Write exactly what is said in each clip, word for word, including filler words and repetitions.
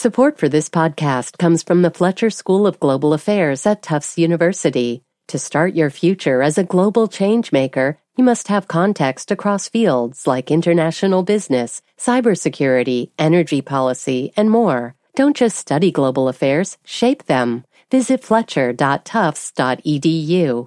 Support for this podcast comes from the Fletcher School of Global Affairs at Tufts University. To start your future as a global changemaker, you must have context across fields like international business, cybersecurity, energy policy, and more. Don't just study global affairs, shape them. Visit fletcher dot tufts dot e d u.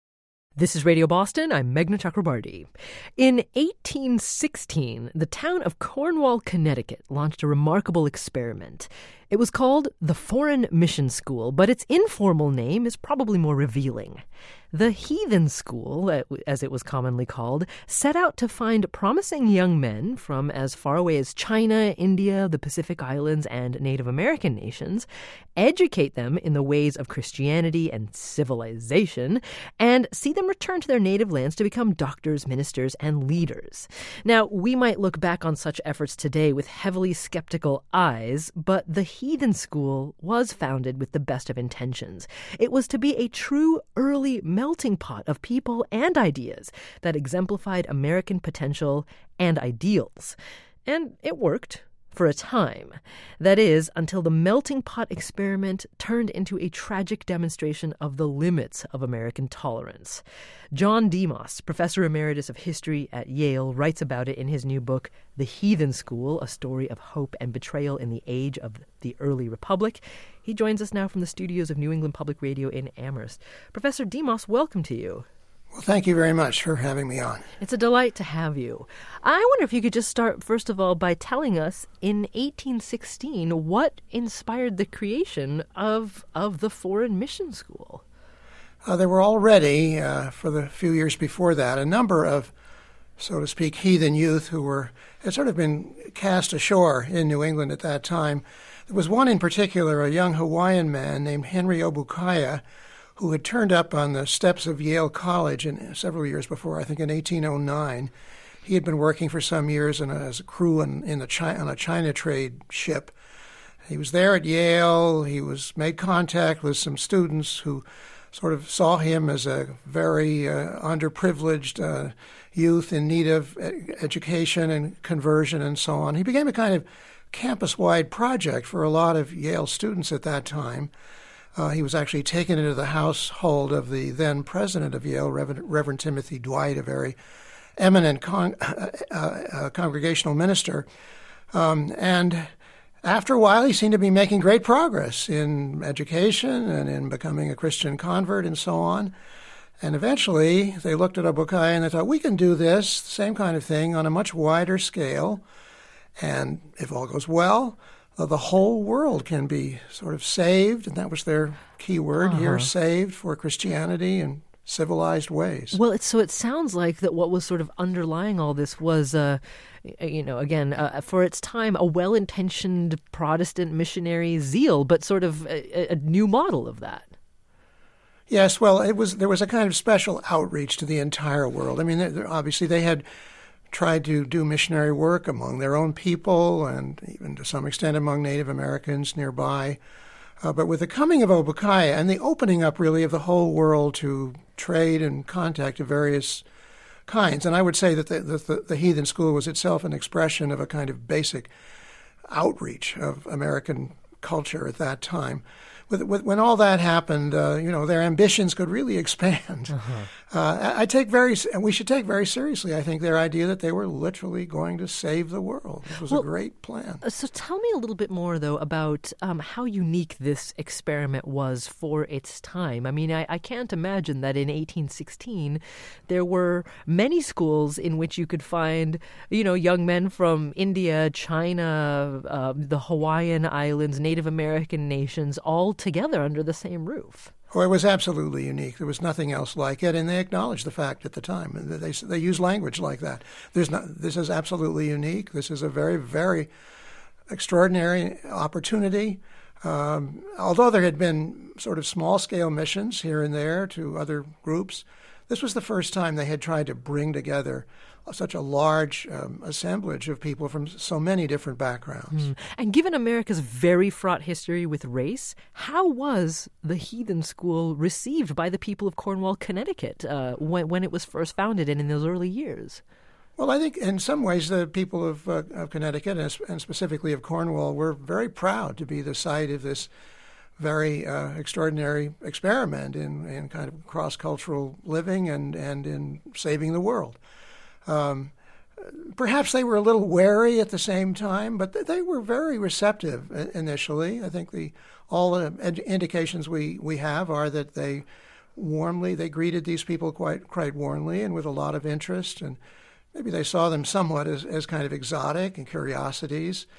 This is Radio Boston. I'm Meghna Chakrabarti. In eighteen sixteen, the town of Cornwall, Connecticut, launched a remarkable experiment. It was called the Foreign Mission School, but its informal name is probably more revealing. The Heathen School, as it was commonly called, set out to find promising young men from as far away as China, India, the Pacific Islands, and Native American nations, educate them in the ways of Christianity and civilization, and see them return to their native lands to become doctors, ministers, and leaders. Now, we might look back on such efforts today with heavily skeptical eyes, but the Heathen School was founded with the best of intentions. It was to be a true early melting pot of people and ideas that exemplified American potential and ideals. And it worked for a time. That is, until the melting pot experiment turned into a tragic demonstration of the limits of American tolerance. John Demos, professor emeritus of history at Yale, writes about it in his new book, The Heathen School, A Story of Hope and Betrayal in the Age of the Early Republic. He joins us now from the studios of New England Public Radio in Amherst. Professor Demos, welcome to you. Well, thank you very much for having me on. It's a delight to have you. I wonder if you could just start, first of all, by telling us, in eighteen sixteen, what inspired the creation of, of the Foreign Mission School? Uh, there were already, uh, for the few years before that, a number of, so to speak, heathen youth who were had sort of been cast ashore in New England at that time. There was one in particular, a young Hawaiian man named Henry Obukaya, who had turned up on the steps of Yale College in several years before, I think in eighteen oh nine. He had been working for some years in a, as a crew in, in the China, on a China trade ship. He was there at Yale. He was made contact with some students who sort of saw him as a very uh, underprivileged uh, youth in need of ed- education and conversion and so on. He became a kind of campus-wide project for a lot of Yale students at that time. Uh, he was actually taken into the household of the then president of Yale, Reverend, Reverend Timothy Dwight, a very eminent con- uh, uh, congregational minister. Um, and after a while, he seemed to be making great progress in education and in becoming a Christian convert and so on. And eventually, they looked at Obukaya and they thought, we can do this, same kind of thing, on a much wider scale. And if all goes well, Uh, the whole world can be sort of saved, and that was their key word uh-huh. here, saved for Christianity in civilized ways. Well, it's, so it sounds like that what was sort of underlying all this was, uh, you know, again, uh, for its time, a well-intentioned Protestant missionary zeal, but sort of a, a new model of that. Yes, well, it was there was a kind of special outreach to the entire world. I mean, they're, they're, obviously they had tried to do missionary work among their own people and even to some extent among Native Americans nearby. Uh, but with the coming of Obukaya and the opening up really of the whole world to trade and contact of various kinds, and I would say that the, the, the Heathen School was itself an expression of a kind of basic outreach of American culture at that time. With, with, when all that happened, uh, you know, their ambitions could really expand. Uh-huh. Uh, I take very, and we should take very seriously, I think, their idea that they were literally going to save the world. It was well, a great plan. So tell me a little bit more, though, about um, how unique this experiment was for its time. I mean, I, I can't imagine that in eighteen sixteen there were many schools in which you could find, you know, young men from India, China, uh, the Hawaiian Islands, Native American nations, all together under the same roof. Oh, it was absolutely unique. There was nothing else like it, and they acknowledged the fact at the time. They they use language like that. There's not. This is absolutely unique. This is a very, very extraordinary opportunity. Um, although there had been sort of small-scale missions here and there to other groups, this was the first time they had tried to bring together such a large um, assemblage of people from so many different backgrounds. Mm. And given America's very fraught history with race, how was the Heathen School received by the people of Cornwall, Connecticut, uh, when, when it was first founded and in those early years? Well, I think in some ways the people of, uh, of Connecticut, and, and specifically of Cornwall, were very proud to be the site of this very uh, extraordinary experiment in, in kind of cross-cultural living and, and in saving the world. Um, perhaps they were a little wary at the same time, but they were very receptive initially. I think the all the ed- indications we, we have are that they warmly, they greeted these people quite quite warmly and with a lot of interest, and maybe they saw them somewhat as, as kind of exotic and curiosities.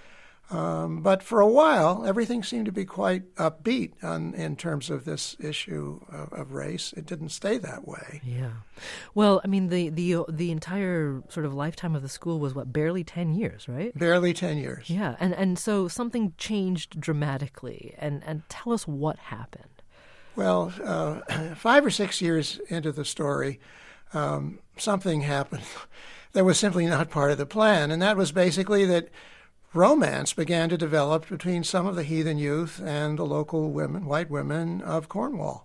Um, but for a while, everything seemed to be quite upbeat on, in terms of this issue of, of race. It didn't stay that way. Yeah. Well, I mean, the, the the entire sort of lifetime of the school was, what, barely ten years, right? Barely ten years. Yeah. And, and so something changed dramatically. And, and tell us what happened. Well, uh, five or six years into the story, um, something happened that was simply not part of the plan. And that was basically that romance began to develop between some of the heathen youth and the local women, white women of Cornwall.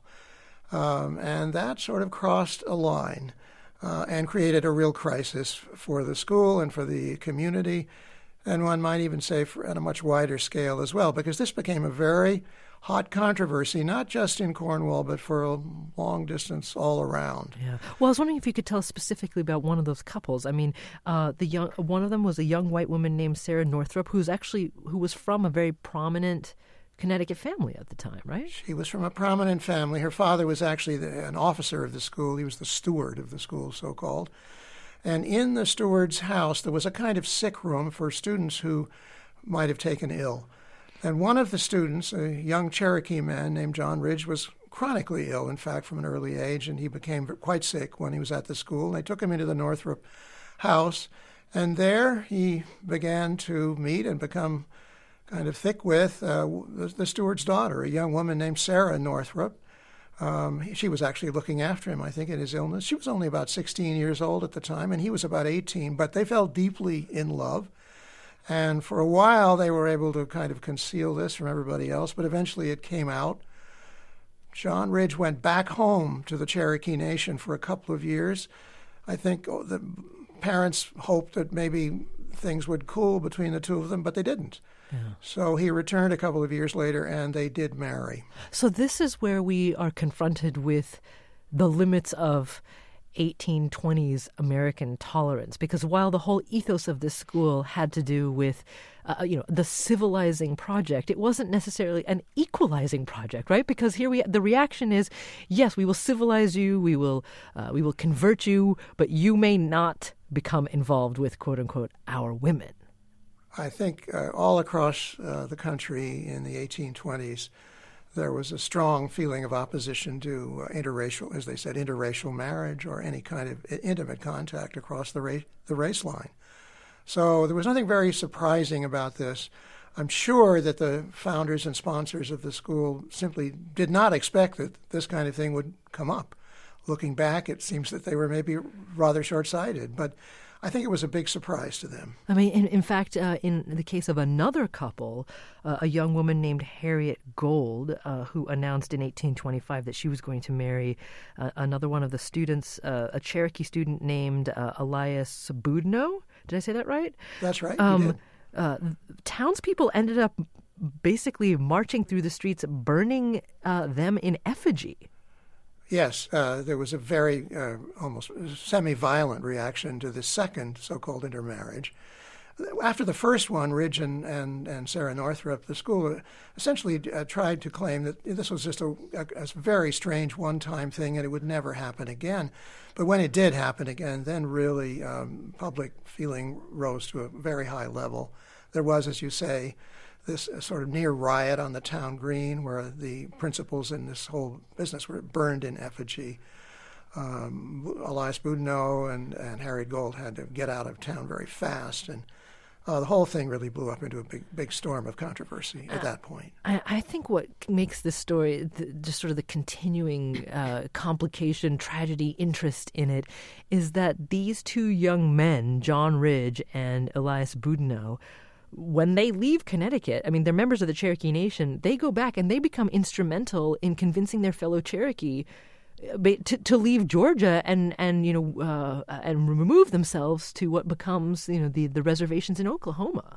Um, and that sort of crossed a line uh, and created a real crisis for the school and for the community, and one might even say for, at a much wider scale as well, because this became a very hot controversy, not just in Cornwall, but for a long distance all around. Yeah. Well, I was wondering if you could tell us specifically about one of those couples. I mean, uh, the young one of them was a young white woman named Sarah Northrup, who's actually who was from a very prominent Connecticut family at the time, right? She was from a prominent family. Her father was actually the, an officer of the school. He was the steward of the school, so-called. And in the steward's house, there was a kind of sick room for students who might have taken ill. And one of the students, a young Cherokee man named John Ridge, was chronically ill, in fact, from an early age, and he became quite sick when he was at the school. And they took him into the Northrup house, and there he began to meet and become kind of thick with uh, the, the steward's daughter, a young woman named Sarah Northrup. Um, she was actually looking after him, I think, in his illness. She was only about sixteen years old at the time, and he was about eighteen, but they fell deeply in love. And for a while, they were able to kind of conceal this from everybody else, but eventually it came out. John Ridge went back home to the Cherokee Nation for a couple of years. I think the parents hoped that maybe things would cool between the two of them, but they didn't. Yeah. So he returned a couple of years later, and they did marry. So this is where we are confronted with the limits of eighteen twenties American tolerance, because while the whole ethos of this school had to do with, uh, you know, the civilizing project, it wasn't necessarily an equalizing project, right? Because here we, the reaction is, yes, we will civilize you, we will, uh, we will convert you, but you may not become involved with, quote unquote, our women. I think uh, all across uh, the country in the eighteen twenties, there was a strong feeling of opposition to uh, interracial, as they said, interracial marriage or any kind of intimate contact across the, ra- the race line. So there was nothing very surprising about this. I'm sure that the founders and sponsors of the school simply did not expect that this kind of thing would come up. Looking back, it seems that they were maybe rather short-sighted, but I think it was a big surprise to them. I mean, in, in fact, uh, in the case of another couple, uh, a young woman named Harriet Gold, uh, who announced in eighteen twenty-five that she was going to marry uh, another one of the students, uh, a Cherokee student named uh, Elias Boudinot. Did I say that right? That's right. Um, you did. Uh, townspeople ended up basically marching through the streets, burning uh, them in effigy. Yes, uh, there was a very uh, almost semi-violent reaction to the second so-called intermarriage. After the first one, Ridge and, and, and Sarah Northrup, the school essentially uh, tried to claim that this was just a, a, a very strange one-time thing and it would never happen again. But when it did happen again, then really um, public feeling rose to a very high level. There was, as you say, this sort of near riot on the town green where the principals in this whole business were burned in effigy. Um, Elias Boudinot and, and Harriet Gold had to get out of town very fast, and uh, the whole thing really blew up into a big, big storm of controversy at uh, that point. I, I think what makes this story, the, just sort of the continuing uh, complication, tragedy, interest in it, is that these two young men, John Ridge and Elias Boudinot, when they leave Connecticut, I mean, they're members of the Cherokee Nation, they go back and they become instrumental in convincing their fellow Cherokee to, to leave Georgia and and you know uh, and remove themselves to what becomes you know the, the reservations in Oklahoma.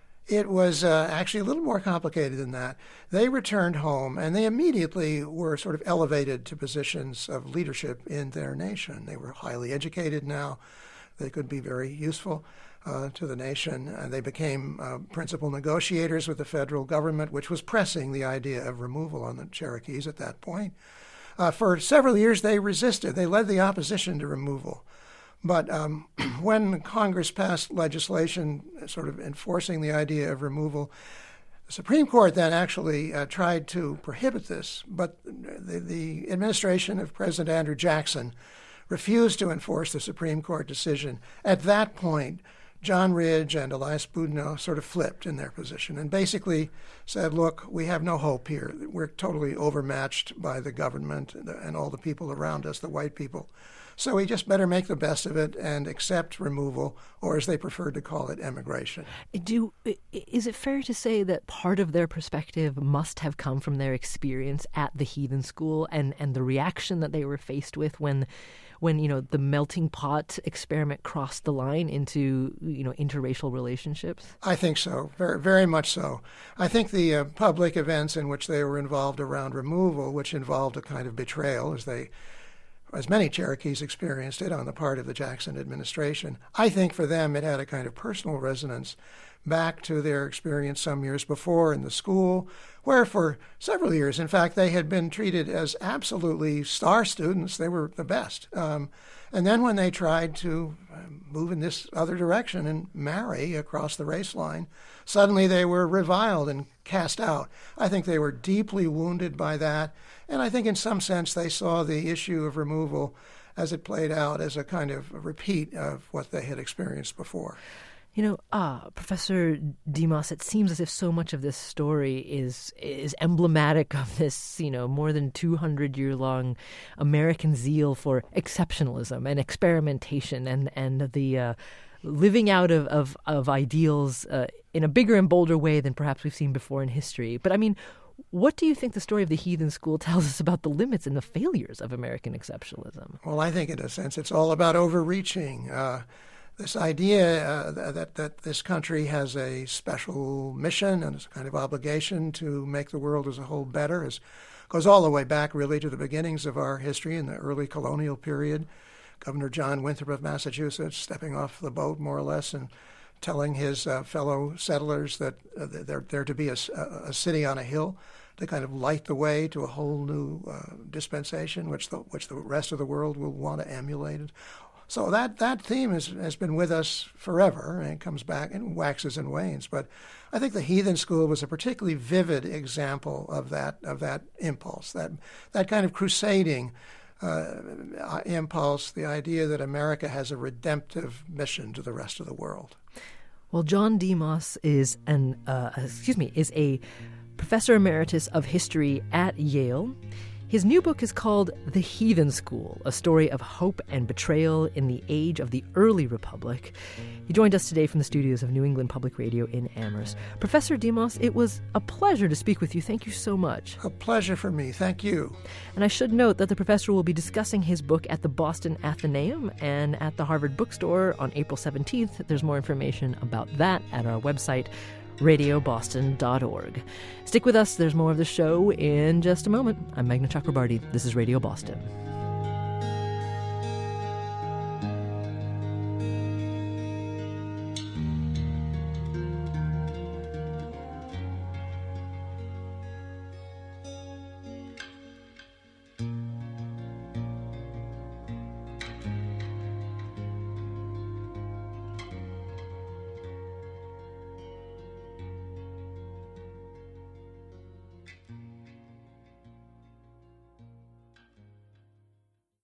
It was uh, actually a little more complicated than that. They returned home, and they immediately were sort of elevated to positions of leadership in their nation. They were highly educated now. They could be very useful uh, to the nation. And they became uh, principal negotiators with the federal government, which was pressing the idea of removal on the Cherokees at that point. Uh, for several years, they resisted. They led the opposition to removal. But um, when Congress passed legislation sort of enforcing the idea of removal, the Supreme Court then actually uh, tried to prohibit this. But the, the administration of President Andrew Jackson refused to enforce the Supreme Court decision. At that point, John Ridge and Elias Boudinot sort of flipped in their position and basically said, look, we have no hope here. We're totally overmatched by the government and all the people around us, the white people. So we just better make the best of it and accept removal, or as they preferred to call it, emigration. Do is it fair to say that part of their perspective must have come from their experience at the heathen school and, and the reaction that they were faced with when, when you know the melting pot experiment crossed the line into you know interracial relationships? I think so, very very much so. I think the uh, public events in which they were involved around removal, which involved a kind of betrayal, as they. as many Cherokees experienced it on the part of the Jackson administration. I think for them it had a kind of personal resonance back to their experience some years before in the school, where for several years, in fact, they had been treated as absolutely star students. They were the best. Um, and then when they tried to move in this other direction and marry across the race line, suddenly they were reviled and cast out. I think they were deeply wounded by that. And I think in some sense they saw the issue of removal as it played out as a kind of a repeat of what they had experienced before. You know, ah, Professor Dimas, it seems as if so much of this story is is emblematic of this, you know, more than two hundred year long American zeal for exceptionalism and experimentation and, and the uh, living out of, of, of ideals uh, in a bigger and bolder way than perhaps we've seen before in history. But I mean, what do you think the story of the heathen school tells us about the limits and the failures of American exceptionalism? Well, I think in a sense it's all about overreaching. Uh, this idea uh, that, that this country has a special mission and a kind of obligation to make the world as a whole better is, goes all the way back really to the beginnings of our history in the early colonial period. Governor John Winthrop of Massachusetts stepping off the boat more or less and telling his uh, fellow settlers that uh, they're, they're to be a, a city on a hill to kind of light the way to a whole new uh, dispensation, which the which the rest of the world will want to emulate. So that, that theme has, has been with us forever, and it comes back and waxes and wanes. But I think the heathen school was a particularly vivid example of that of that impulse, that that kind of crusading uh, impulse, the idea that America has a redemptive mission to the rest of the world. Well, John Dimas is an uh, excuse me is a professor emeritus of history at Yale. His new book is called The Heathen School, a story of hope and betrayal in the age of the early republic. He joined us today from the studios of New England Public Radio in Amherst. Professor Dimas, it was a pleasure to speak with you. Thank you so much. A pleasure for me. Thank you. And I should note that the professor will be discussing his book at the Boston Athenaeum and at the Harvard Bookstore on April seventeenth. There's more information about that at our website, radio boston dot org. Stick with us. There's more of the show in just a moment. I'm Meghna Chakrabarty. This is Radio Boston.